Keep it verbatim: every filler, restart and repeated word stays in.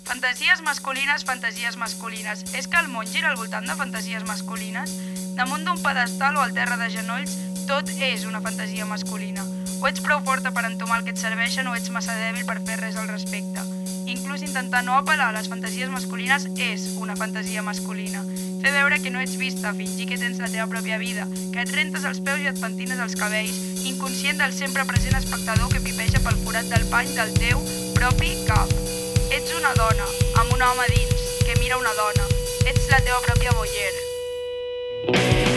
Fantasies masculines, fantasies masculines. És que el món gira al voltant de fantasies masculines? Damunt d'un pedestal o al terra de genolls, tot és una fantasia masculina. O ets prou forta per entomar el que et serveixen o ets massa dèbil per fer res al respecte. Inclús intentar no apel·lar a les fantasies masculines és una fantasia masculina. Fer veure que no ets vista, fingir que tens la teva pròpia vida, que et rentes els peus i et pentines els cabells, inconscient del sempre present espectador que pipeja pel forat del pany del teu propi cap. Ets una dona, amb un home dins, que mira una dona. Ets la teva pròpia voyeur.